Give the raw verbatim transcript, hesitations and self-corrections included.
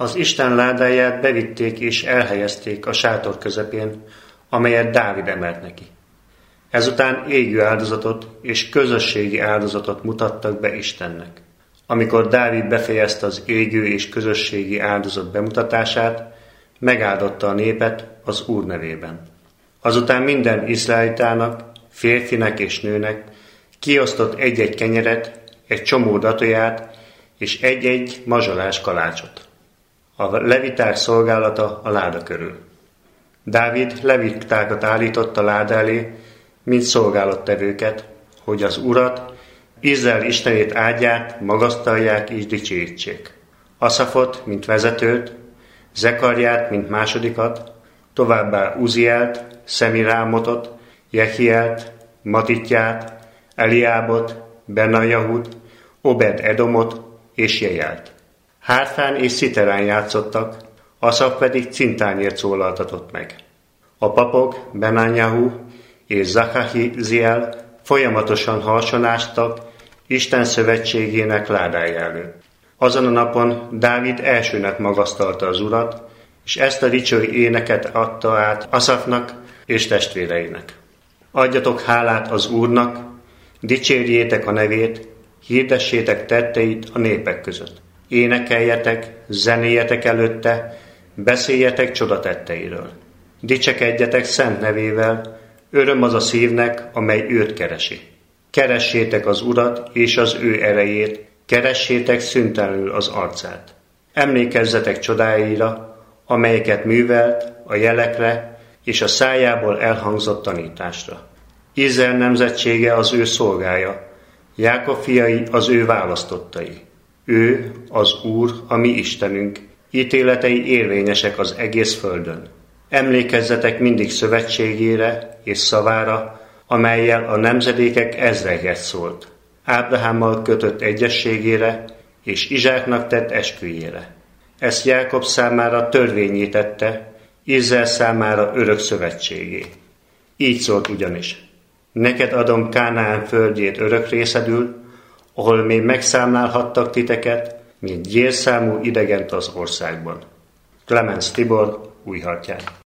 Az Isten ládáját bevitték és elhelyezték a sátor közepén, amelyet Dávid emelt neki. Ezután égő áldozatot és közösségi áldozatot mutattak be Istennek. Amikor Dávid befejezte az égő és közösségi áldozat bemutatását, megáldotta a népet az Úr nevében. Azután minden izraelitának, férfinek és nőnek kiosztott egy-egy kenyeret, egy csomó datóját és egy-egy mazsolás kalácsot. A leviták szolgálata a láda körül. Dávid levitákat állított a láda elé, mint szolgálattevőket, hogy az Urat, Izrael Istenét áldják, magasztalják és dicsőítsék. Aszafot, mint vezetőt, Zekarját, mint másodikat, továbbá Uzielt, Szemirámotot, Jehielt, Matitját, Eliábot, Benajahut, Obed Edomot és Jejelt. Hárfán és sziterán játszottak, Aszaf pedig cintányért szólaltatott meg. A papok, Benanyahu és Zachahiziel folyamatosan harsonáztak Isten szövetségének ládája előtt. Azon a napon Dávid elsőnek magasztalta az Urat, és ezt a dicső éneket adta át Aszafnak és testvéreinek. Adjatok hálát az Úrnak, dicsérjétek a nevét, hirdessétek tetteit a népek között. Énekeljetek, zenéjetek előtte, beszéljetek csodatetteiről. Dicsekedjetek szent nevével, öröm az a szívnek, amely őt keresi. Keressétek az Urat és az ő erejét, keressétek szüntelenül az arcát. Emlékezzetek csodáira, amelyeket művelt, a jelekre és a szájából elhangzott tanításra. Izrael nemzetsége az ő szolgája, Jákob fiai az ő választottai. Ő, az Úr, a mi Istenünk, ítéletei érvényesek az egész földön. Emlékezzetek mindig szövetségére és szavára, amellyel a nemzedékek ezreget szólt. Ábrahámmal kötött egyességére és Izsáknak tett esküjére. Ezt Jákob számára törvényé tette, Izrael számára örök szövetségé. Így szólt ugyanis: neked adom Kánaán földjét örök részedül, ahol még megszámlálhattak titeket, mint gyérszámú idegent az országban. Clemens Tibor, Újhartyán.